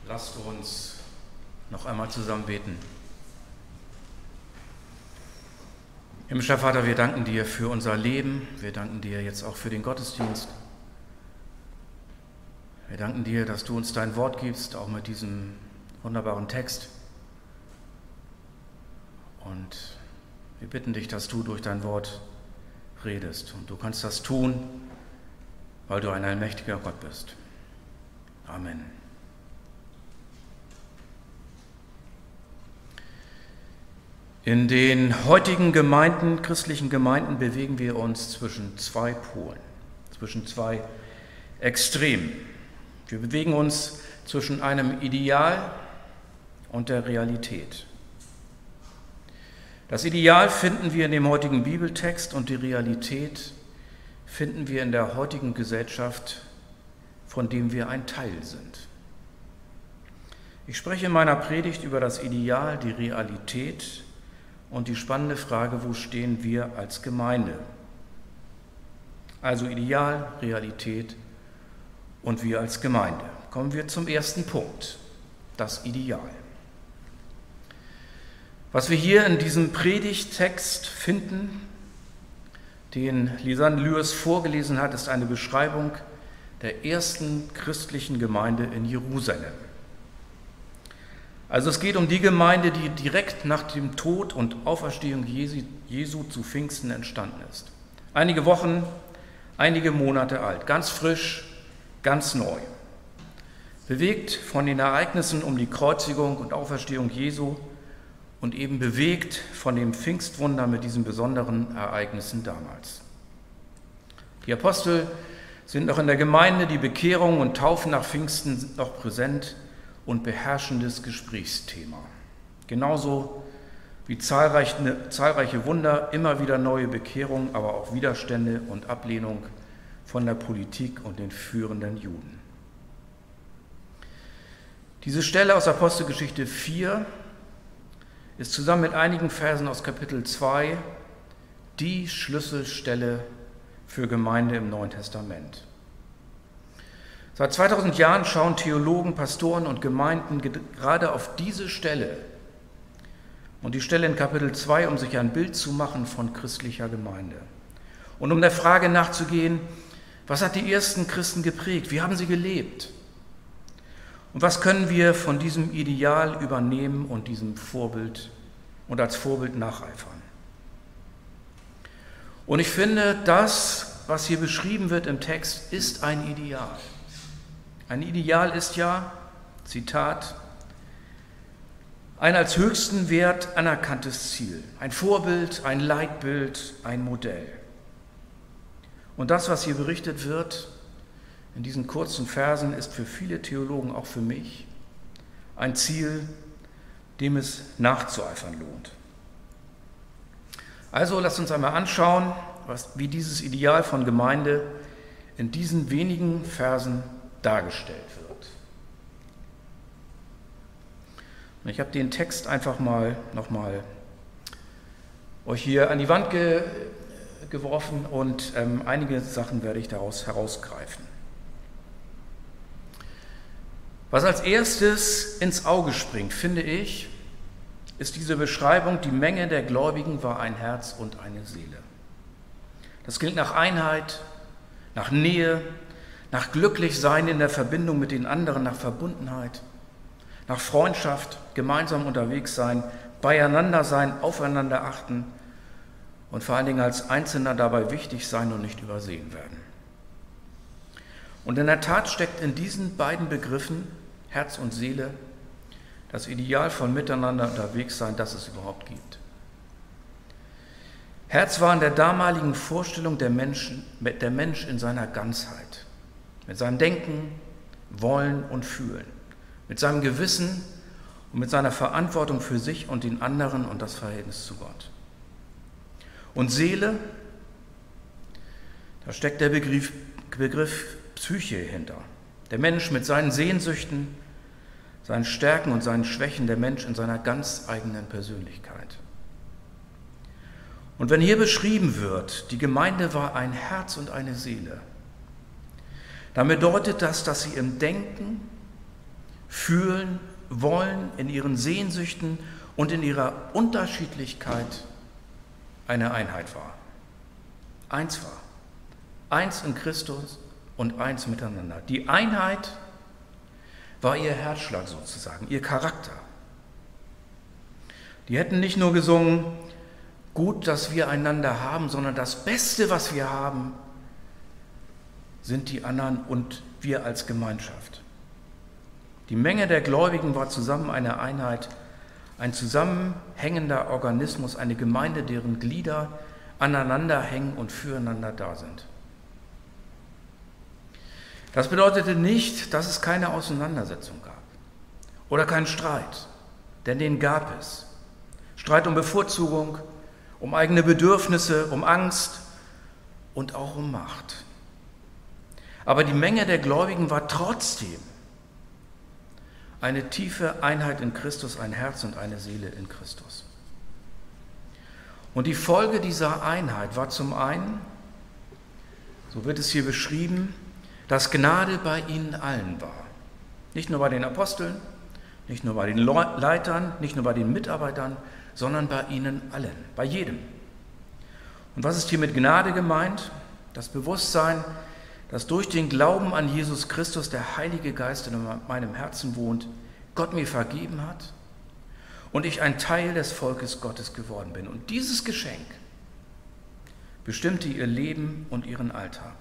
Lasst uns noch einmal zusammen beten. Himmlischer Vater, wir danken dir für unser Leben. Wir danken dir jetzt auch für den Gottesdienst. Wir danken dir, dass du uns dein Wort gibst, auch mit diesem wunderbaren Text. Und wir bitten dich, dass du durch dein Wort redest. Und du kannst das tun, weil du ein allmächtiger Gott bist. Amen. In den heutigen Gemeinden, christlichen Gemeinden, bewegen wir uns zwischen zwei Polen, zwischen zwei Extremen. Wir bewegen uns zwischen einem Ideal und der Realität. Das Ideal finden wir in dem heutigen Bibeltext und die Realität finden wir in der heutigen Gesellschaft, von dem wir ein Teil sind. Ich spreche in meiner Predigt über das Ideal, die Realität und die spannende Frage, wo stehen wir als Gemeinde? Also Ideal, Realität und wir als Gemeinde. Kommen wir zum ersten Punkt, das Ideal. Was wir hier in diesem Predigttext finden, den Lisanne Lewis vorgelesen hat, ist eine Beschreibung der ersten christlichen Gemeinde in Jerusalem. Also es geht um die Gemeinde, die direkt nach dem Tod und Auferstehung Jesu zu Pfingsten entstanden ist. Einige Wochen, einige Monate alt, ganz frisch, ganz neu. Bewegt von den Ereignissen um die Kreuzigung und Auferstehung Jesu und eben bewegt von dem Pfingstwunder mit diesen besonderen Ereignissen damals. Die Apostel sind noch in der Gemeinde, die Bekehrung und Taufen nach Pfingsten sind noch präsent und beherrschendes Gesprächsthema. Genauso wie zahlreiche Wunder, immer wieder neue Bekehrungen, aber auch Widerstände und Ablehnung von der Politik und den führenden Juden. Diese Stelle aus Apostelgeschichte 4 ist zusammen mit einigen Versen aus Kapitel 2 die Schlüsselstelle für Gemeinde im Neuen Testament. Seit 2000 Jahren schauen Theologen, Pastoren und Gemeinden gerade auf diese Stelle und die Stelle in Kapitel 2, um sich ein Bild zu machen von christlicher Gemeinde. Und um der Frage nachzugehen, was hat die ersten Christen geprägt? Wie haben sie gelebt? Und was können wir von diesem Ideal übernehmen und diesem Vorbild und als Vorbild nacheifern? Und ich finde, das, was hier beschrieben wird im Text, ist ein Ideal. Ein Ideal ist ja, Zitat, ein als höchsten Wert anerkanntes Ziel, ein Vorbild, ein Leitbild, ein Modell. Und das, was hier berichtet wird in diesen kurzen Versen, ist für viele Theologen, auch für mich, ein Ziel, dem es nachzueifern lohnt. Also lasst uns einmal anschauen, wie dieses Ideal von Gemeinde in diesen wenigen Versen dargestellt wird. Und ich habe den Text einfach mal nochmal euch hier an die Wand geworfen und einige Sachen werde ich daraus herausgreifen. Was als erstes ins Auge springt, finde ich, ist diese Beschreibung, die Menge der Gläubigen war ein Herz und eine Seele. Das klingt nach Einheit, nach Nähe, nach Glücklichsein in der Verbindung mit den anderen, nach Verbundenheit, nach Freundschaft, gemeinsam unterwegs sein, beieinander sein, aufeinander achten und vor allen Dingen als Einzelner dabei wichtig sein und nicht übersehen werden. Und in der Tat steckt in diesen beiden Begriffen, Herz und Seele, das Ideal von miteinander unterwegs sein, das es überhaupt gibt. Herz war in der damaligen Vorstellung der Mensch in seiner Ganzheit. Mit seinem Denken, Wollen und Fühlen, mit seinem Gewissen und mit seiner Verantwortung für sich und den anderen und das Verhältnis zu Gott. Und Seele, da steckt der Begriff Psyche hinter. Der Mensch mit seinen Sehnsüchten, seinen Stärken und seinen Schwächen, der Mensch in seiner ganz eigenen Persönlichkeit. Und wenn hier beschrieben wird, die Gemeinde war ein Herz und eine Seele, dann bedeutet das, dass sie im Denken, fühlen, wollen, in ihren Sehnsüchten und in ihrer Unterschiedlichkeit eine Einheit war. Eins war. Eins in Christus und eins miteinander. Die Einheit war ihr Herzschlag sozusagen, ihr Charakter. Die hätten nicht nur gesungen, gut, dass wir einander haben, sondern das Beste, was wir haben, sind die anderen und wir als Gemeinschaft. Die Menge der Gläubigen war zusammen eine Einheit, ein zusammenhängender Organismus, eine Gemeinde, deren Glieder aneinander hängen und füreinander da sind. Das bedeutete nicht, dass es keine Auseinandersetzung gab oder keinen Streit, denn den gab es. Streit um Bevorzugung, um eigene Bedürfnisse, um Angst und auch um Macht. Aber die Menge der Gläubigen war trotzdem eine tiefe Einheit in Christus, ein Herz und eine Seele in Christus. Und die Folge dieser Einheit war zum einen, so wird es hier beschrieben, dass Gnade bei ihnen allen war. Nicht nur bei den Aposteln, nicht nur bei den Leitern, nicht nur bei den Mitarbeitern, sondern bei ihnen allen, bei jedem. Und was ist hier mit Gnade gemeint? Das Bewusstsein, dass durch den Glauben an Jesus Christus der Heilige Geist in meinem Herzen wohnt, Gott mir vergeben hat und ich ein Teil des Volkes Gottes geworden bin. Und dieses Geschenk bestimmte ihr Leben und ihren Alltag.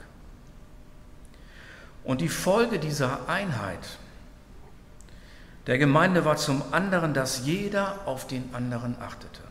Und die Folge dieser Einheit der Gemeinde war zum anderen, dass jeder auf den anderen achtete.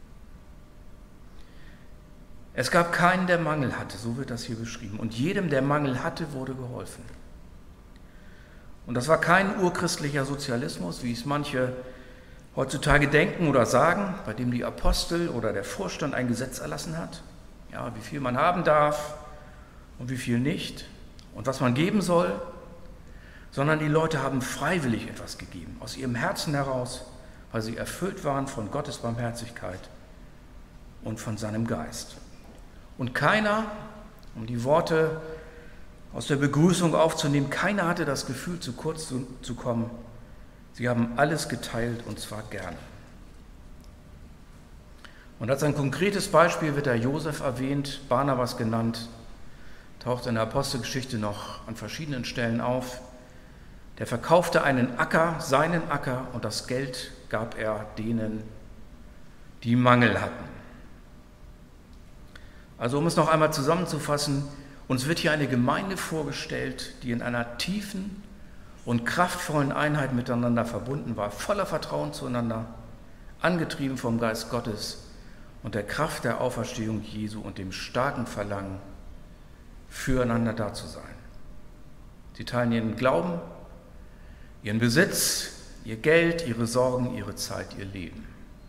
Es gab keinen, der Mangel hatte, so wird das hier beschrieben. Und jedem, der Mangel hatte, wurde geholfen. Und das war kein urchristlicher Sozialismus, wie es manche heutzutage denken oder sagen, bei dem die Apostel oder der Vorstand ein Gesetz erlassen hat, ja, wie viel man haben darf und wie viel nicht und was man geben soll, sondern die Leute haben freiwillig etwas gegeben, aus ihrem Herzen heraus, weil sie erfüllt waren von Gottes Barmherzigkeit und von seinem Geist. Und keiner, um die Worte aus der Begrüßung aufzunehmen, keiner hatte das Gefühl, zu kurz zu kommen. Sie haben alles geteilt und zwar gerne. Und als ein konkretes Beispiel wird der Josef erwähnt, Barnabas genannt, taucht in der Apostelgeschichte noch an verschiedenen Stellen auf. Der verkaufte einen Acker, seinen Acker, und das Geld gab er denen, die Mangel hatten. Also um es noch einmal zusammenzufassen, uns wird hier eine Gemeinde vorgestellt, die in einer tiefen und kraftvollen Einheit miteinander verbunden war, voller Vertrauen zueinander, angetrieben vom Geist Gottes und der Kraft der Auferstehung Jesu und dem starken Verlangen, füreinander da zu sein. Sie teilen ihren Glauben, ihren Besitz, ihr Geld, ihre Sorgen, ihre Zeit, ihr Leben.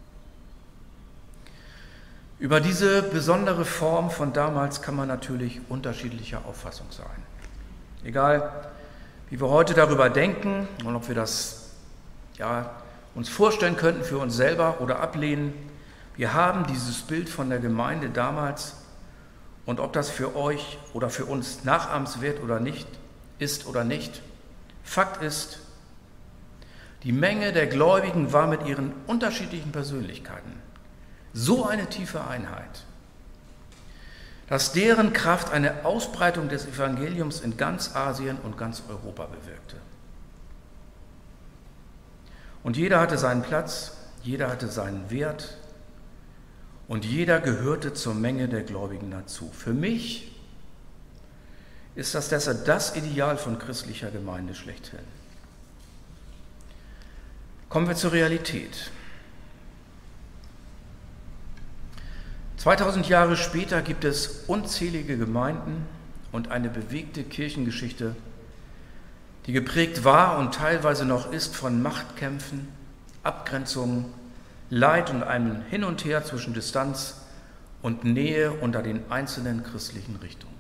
Über diese besondere Form von damals kann man natürlich unterschiedlicher Auffassung sein. Egal, wie wir heute darüber denken und ob wir das uns vorstellen könnten für uns selber oder ablehnen, wir haben dieses Bild von der Gemeinde damals und ob das für euch oder für uns nachahmenswert oder nicht ist oder nicht. Fakt ist, die Menge der Gläubigen war mit ihren unterschiedlichen Persönlichkeiten so eine tiefe Einheit, dass deren Kraft eine Ausbreitung des Evangeliums in ganz Asien und ganz Europa bewirkte. Und jeder hatte seinen Platz, jeder hatte seinen Wert und jeder gehörte zur Menge der Gläubigen dazu. Für mich ist das deshalb das Ideal von christlicher Gemeinde schlechthin. Kommen wir zur Realität. 2000 Jahre später gibt es unzählige Gemeinden und eine bewegte Kirchengeschichte, die geprägt war und teilweise noch ist von Machtkämpfen, Abgrenzungen, Leid und einem Hin und Her zwischen Distanz und Nähe unter den einzelnen christlichen Richtungen.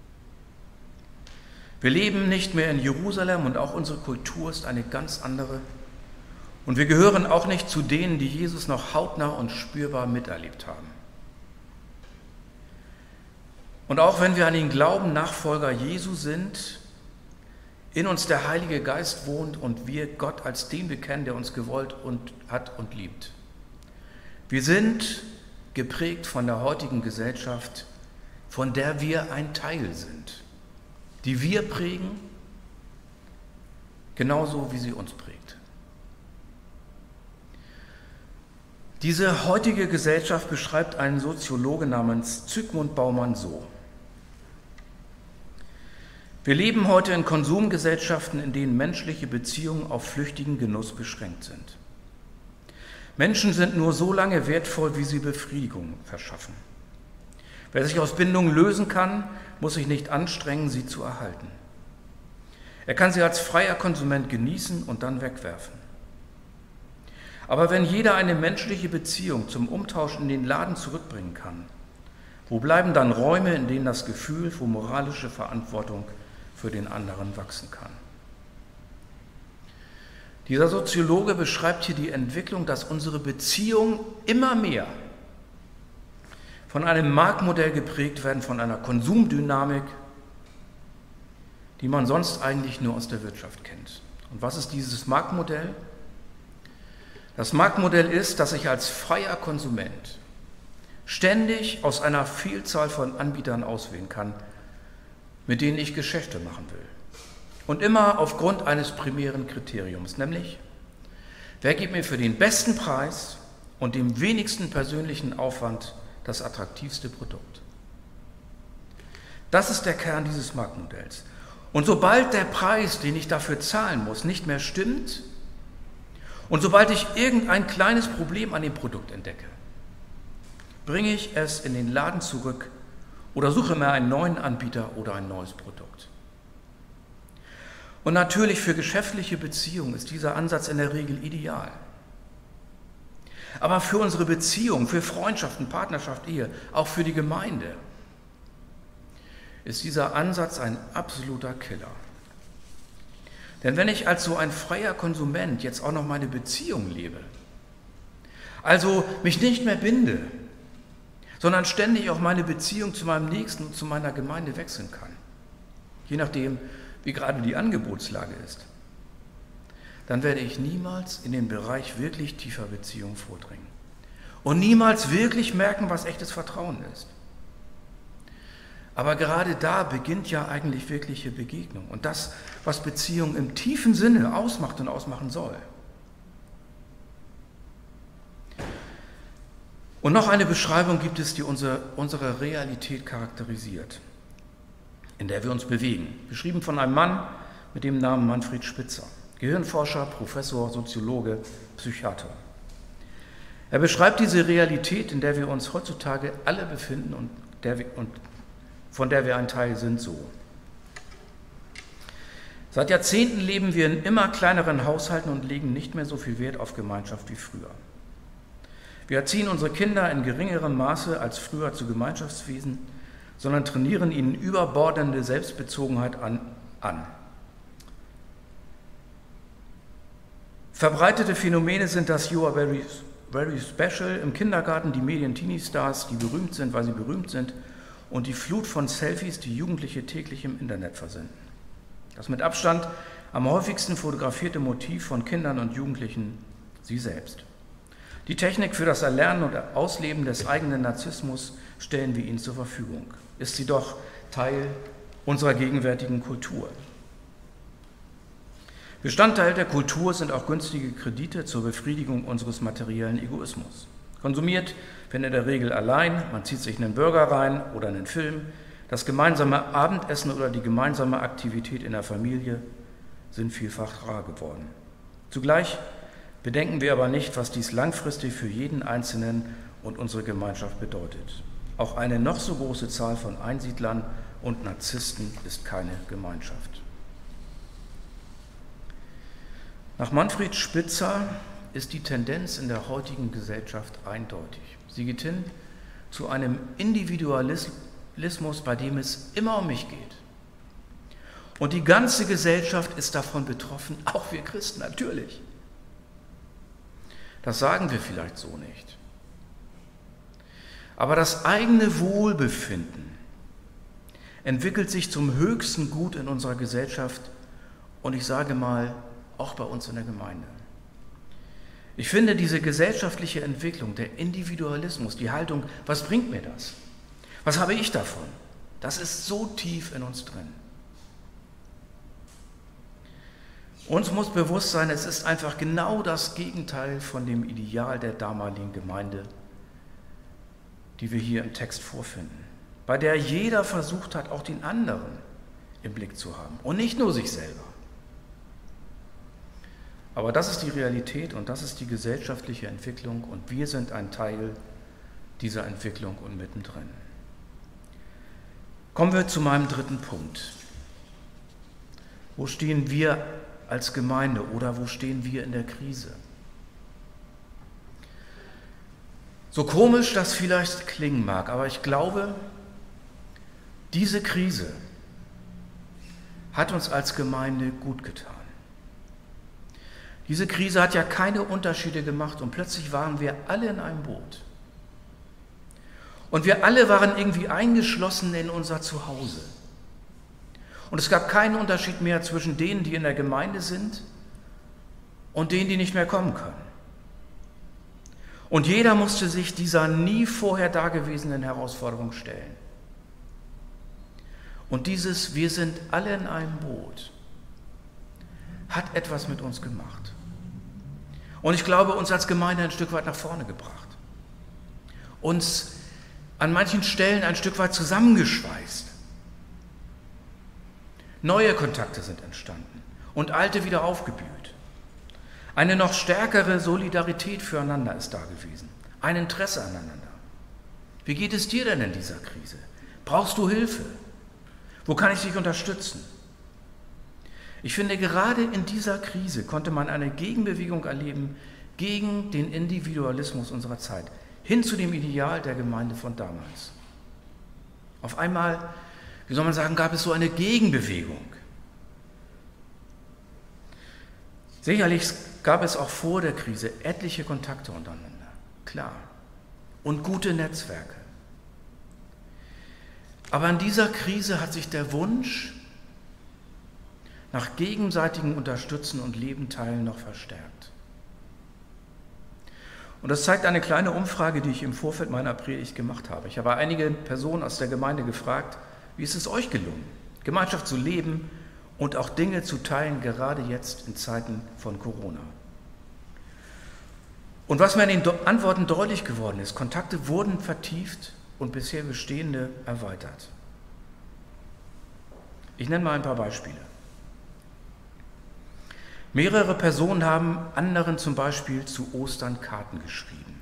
Wir leben nicht mehr in Jerusalem und auch unsere Kultur ist eine ganz andere. Und wir gehören auch nicht zu denen, die Jesus noch hautnah und spürbar miterlebt haben. Und auch wenn wir an den Glauben Nachfolger Jesu sind, in uns der Heilige Geist wohnt und wir Gott als den bekennen, der uns gewollt und hat und liebt. Wir sind geprägt von der heutigen Gesellschaft, von der wir ein Teil sind, die wir prägen, genauso wie sie uns prägt. Diese heutige Gesellschaft beschreibt ein Soziologe namens Zygmunt Baumann so: Wir leben heute in Konsumgesellschaften, in denen menschliche Beziehungen auf flüchtigen Genuss beschränkt sind. Menschen sind nur so lange wertvoll, wie sie Befriedigung verschaffen. Wer sich aus Bindungen lösen kann, muss sich nicht anstrengen, sie zu erhalten. Er kann sie als freier Konsument genießen und dann wegwerfen. Aber wenn jeder eine menschliche Beziehung zum Umtausch in den Laden zurückbringen kann, wo bleiben dann Räume, in denen das Gefühl für moralische Verantwortung für den anderen wachsen kann? Dieser Soziologe beschreibt hier die Entwicklung, dass unsere Beziehungen immer mehr von einem Marktmodell geprägt werden, von einer Konsumdynamik, die man sonst eigentlich nur aus der Wirtschaft kennt. Und was ist dieses Marktmodell? Das Marktmodell ist, dass ich als freier Konsument ständig aus einer Vielzahl von Anbietern auswählen kann, mit denen ich Geschäfte machen will. Und immer aufgrund eines primären Kriteriums, nämlich, wer gibt mir für den besten Preis und dem wenigsten persönlichen Aufwand das attraktivste Produkt. Das ist der Kern dieses Marktmodells. Und sobald der Preis, den ich dafür zahlen muss, nicht mehr stimmt und sobald ich irgendein kleines Problem an dem Produkt entdecke, bringe ich es in den Laden zurück oder suche mir einen neuen Anbieter oder ein neues Produkt. Und natürlich für geschäftliche Beziehungen ist dieser Ansatz in der Regel ideal. Aber für unsere Beziehungen, für Freundschaften, Partnerschaft, Ehe, auch für die Gemeinde, ist dieser Ansatz ein absoluter Killer. Denn wenn ich als so ein freier Konsument jetzt auch noch meine Beziehung lebe, also mich nicht mehr binde, sondern ständig auch meine Beziehung zu meinem Nächsten und zu meiner Gemeinde wechseln kann, je nachdem, wie gerade die Angebotslage ist, dann werde ich niemals in den Bereich wirklich tiefer Beziehung vordringen und niemals wirklich merken, was echtes Vertrauen ist. Aber gerade da beginnt ja eigentlich wirkliche Begegnung und das, was Beziehung im tiefen Sinne ausmacht und ausmachen soll. Und noch eine Beschreibung gibt es, die unsere Realität charakterisiert, in der wir uns bewegen. Beschrieben von einem Mann mit dem Namen Manfred Spitzer, Gehirnforscher, Professor, Soziologe, Psychiater. Er beschreibt diese Realität, in der wir uns heutzutage alle befinden und von der wir ein Teil sind, so. Seit Jahrzehnten leben wir in immer kleineren Haushalten und legen nicht mehr so viel Wert auf Gemeinschaft wie früher. Wir erziehen unsere Kinder in geringerem Maße als früher zu Gemeinschaftswesen, sondern trainieren ihnen überbordende Selbstbezogenheit an. Verbreitete Phänomene sind das You are very special im Kindergarten, die Medien-Teenie-Stars, die berühmt sind, weil sie berühmt sind, und die Flut von Selfies, die Jugendliche täglich im Internet versenden. Das mit Abstand am häufigsten fotografierte Motiv von Kindern und Jugendlichen, sie selbst. Die Technik für das Erlernen und Ausleben des eigenen Narzissmus stellen wir ihnen zur Verfügung. Ist sie doch Teil unserer gegenwärtigen Kultur. Bestandteil der Kultur sind auch günstige Kredite zur Befriedigung unseres materiellen Egoismus. Konsumiert werden in der Regel allein, man zieht sich einen Burger rein oder einen Film. Das gemeinsame Abendessen oder die gemeinsame Aktivität in der Familie sind vielfach rar geworden. Zugleich bedenken wir aber nicht, was dies langfristig für jeden Einzelnen und unsere Gemeinschaft bedeutet. Auch eine noch so große Zahl von Einsiedlern und Narzissten ist keine Gemeinschaft. Nach Manfred Spitzer ist die Tendenz in der heutigen Gesellschaft eindeutig. Sie geht hin zu einem Individualismus, bei dem es immer um mich geht. Und die ganze Gesellschaft ist davon betroffen, auch wir Christen natürlich. Das sagen wir vielleicht so nicht. Aber das eigene Wohlbefinden entwickelt sich zum höchsten Gut in unserer Gesellschaft und ich sage mal, auch bei uns in der Gemeinde. Ich finde diese gesellschaftliche Entwicklung, der Individualismus, die Haltung, was bringt mir das? Was habe ich davon? Das ist so tief in uns drin. Uns muss bewusst sein, es ist einfach genau das Gegenteil von dem Ideal der damaligen Gemeinde, die wir hier im Text vorfinden, bei der jeder versucht hat, auch den anderen im Blick zu haben und nicht nur sich selber. Aber das ist die Realität und das ist die gesellschaftliche Entwicklung und wir sind ein Teil dieser Entwicklung und mittendrin. Kommen wir zu meinem dritten Punkt. Wo stehen wir als Gemeinde oder wo stehen wir in der Krise? So komisch das vielleicht klingen mag, aber ich glaube, diese Krise hat uns als Gemeinde gut getan. Diese Krise hat ja keine Unterschiede gemacht und plötzlich waren wir alle in einem Boot. Und wir alle waren irgendwie eingeschlossen in unser Zuhause. Und es gab keinen Unterschied mehr zwischen denen, die in der Gemeinde sind und denen, die nicht mehr kommen können. Und jeder musste sich dieser nie vorher dagewesenen Herausforderung stellen. Und dieses "Wir sind alle in einem Boot" hat etwas mit uns gemacht. Und ich glaube, uns als Gemeinde ein Stück weit nach vorne gebracht. Uns an manchen Stellen ein Stück weit zusammengeschweißt. Neue Kontakte sind entstanden und alte wieder aufgeblüht. Eine noch stärkere Solidarität füreinander ist da gewesen. Ein Interesse aneinander. Wie geht es dir denn in dieser Krise? Brauchst du Hilfe? Wo kann ich dich unterstützen? Ich finde, gerade in dieser Krise konnte man eine Gegenbewegung erleben gegen den Individualismus unserer Zeit, hin zu dem Ideal der Gemeinde von damals. Auf einmal, wie soll man sagen, gab es so eine Gegenbewegung. Sicherlich gab es auch vor der Krise etliche Kontakte untereinander, klar, und gute Netzwerke. Aber in dieser Krise hat sich der Wunsch nach gegenseitigem Unterstützen und Leben teilen noch verstärkt. Und das zeigt eine kleine Umfrage, die ich im Vorfeld meiner Predigt gemacht habe. Ich habe einige Personen aus der Gemeinde gefragt, wie ist es euch gelungen, Gemeinschaft zu leben und auch Dinge zu teilen, gerade jetzt in Zeiten von Corona. Und was mir in den Antworten deutlich geworden ist, Kontakte wurden vertieft und bisher bestehende erweitert. Ich nenne mal ein paar Beispiele. Mehrere Personen haben anderen zum Beispiel zu Ostern Karten geschrieben.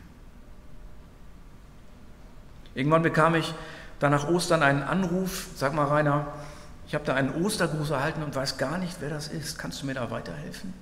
Irgendwann bekam ich dann nach Ostern einen Anruf, sag mal Rainer, ich habe da einen Ostergruß erhalten und weiß gar nicht, wer das ist. Kannst du mir da weiterhelfen?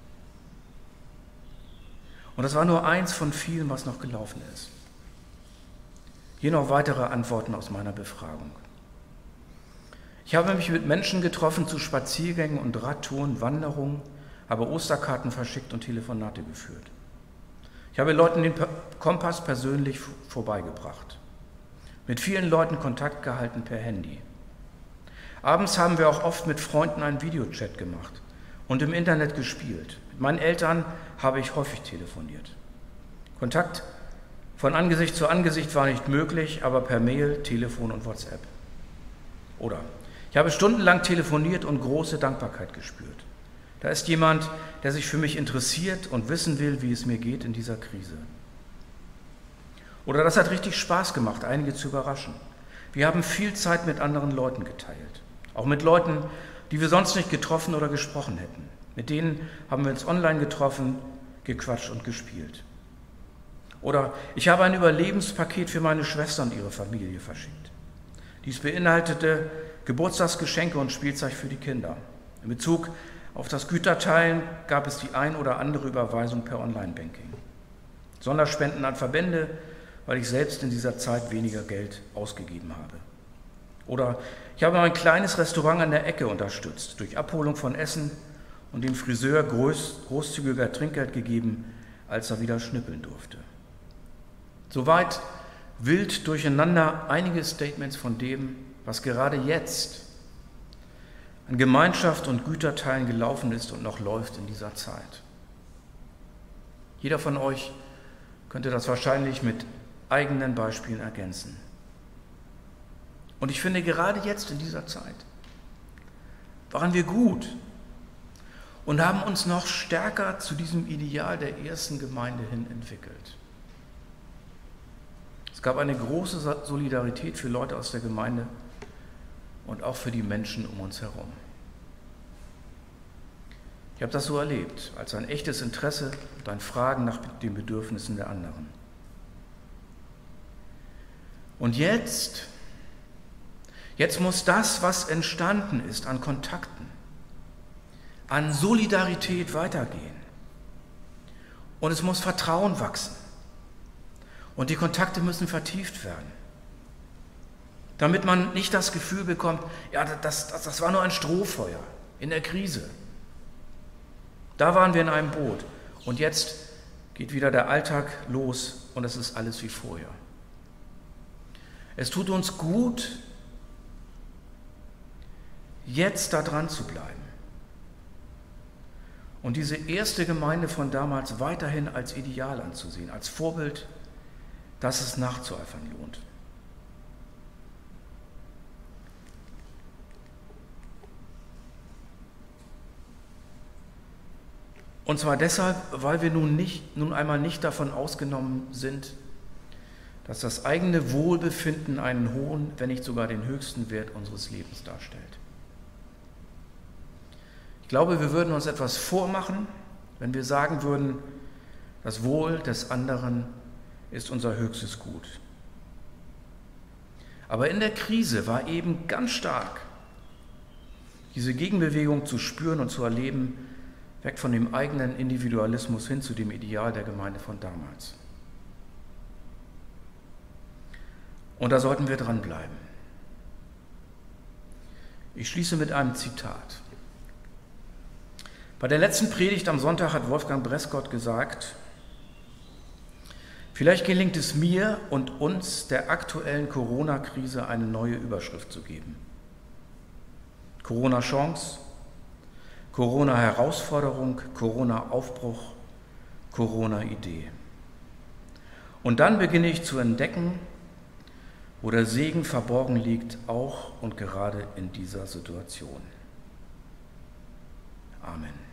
Und das war nur eins von vielen, was noch gelaufen ist. Hier noch weitere Antworten aus meiner Befragung. Ich habe mich mit Menschen getroffen zu Spaziergängen und Radtouren, Wanderungen, habe Osterkarten verschickt und Telefonate geführt. Ich habe Leuten den Kompass persönlich vorbeigebracht. Mit vielen Leuten Kontakt gehalten per Handy. Abends haben wir auch oft mit Freunden einen Videochat gemacht und im Internet gespielt. Mit meinen Eltern habe ich häufig telefoniert. Kontakt von Angesicht zu Angesicht war nicht möglich, aber per Mail, Telefon und WhatsApp. Oder ich habe stundenlang telefoniert und große Dankbarkeit gespürt. Da ist jemand, der sich für mich interessiert und wissen will, wie es mir geht in dieser Krise. Oder das hat richtig Spaß gemacht, einige zu überraschen. Wir haben viel Zeit mit anderen Leuten geteilt. Auch mit Leuten, die wir sonst nicht getroffen oder gesprochen hätten. Mit denen haben wir uns online getroffen, gequatscht und gespielt. Oder ich habe ein Überlebenspaket für meine Schwester und ihre Familie verschickt. Dies beinhaltete Geburtstagsgeschenke und Spielzeug für die Kinder. In Bezug auf das Güterteilen gab es die ein oder andere Überweisung per Online-Banking. Sonderspenden an Verbände, weil ich selbst in dieser Zeit weniger Geld ausgegeben habe. Oder ich habe ein kleines Restaurant an der Ecke unterstützt, durch Abholung von Essen und dem Friseur großzügiger Trinkgeld gegeben, als er wieder schnippeln durfte. Soweit wild durcheinander einige Statements von dem, was gerade jetzt an Gemeinschaft und Güterteilen gelaufen ist und noch läuft in dieser Zeit. Jeder von euch könnte das wahrscheinlich mit eigenen Beispielen ergänzen. Und ich finde, gerade jetzt in dieser Zeit waren wir gut und haben uns noch stärker zu diesem Ideal der ersten Gemeinde hin entwickelt. Es gab eine große Solidarität für Leute aus der Gemeinde und auch für die Menschen um uns herum. Ich habe das so erlebt, als ein echtes Interesse und ein Fragen nach den Bedürfnissen der anderen. Und jetzt muss das, was entstanden ist an Kontakten, an Solidarität weitergehen. Und es muss Vertrauen wachsen. Und die Kontakte müssen vertieft werden. Damit man nicht das Gefühl bekommt, ja, das war nur ein Strohfeuer in der Krise. Da waren wir in einem Boot. Und jetzt geht wieder der Alltag los und es ist alles wie vorher. Es tut uns gut, jetzt da dran zu bleiben und diese erste Gemeinde von damals weiterhin als Ideal anzusehen, als Vorbild, das es nachzueifern lohnt. Und zwar deshalb, weil wir nun einmal nicht davon ausgenommen sind, dass das eigene Wohlbefinden einen hohen, wenn nicht sogar den höchsten Wert unseres Lebens darstellt. Ich glaube, wir würden uns etwas vormachen, wenn wir sagen würden, das Wohl des anderen ist unser höchstes Gut. Aber in der Krise war eben ganz stark diese Gegenbewegung zu spüren und zu erleben, weg von dem eigenen Individualismus hin zu dem Ideal der Gemeinde von damals. Und da sollten wir dranbleiben. Ich schließe mit einem Zitat. Bei der letzten Predigt am Sonntag hat Wolfgang Breskott gesagt, vielleicht gelingt es mir und uns, der aktuellen Corona-Krise eine neue Überschrift zu geben. Corona-Chance, Corona-Herausforderung, Corona-Aufbruch, Corona-Idee. Und dann beginne ich zu entdecken, wo der Segen verborgen liegt, auch und gerade in dieser Situation. Amen.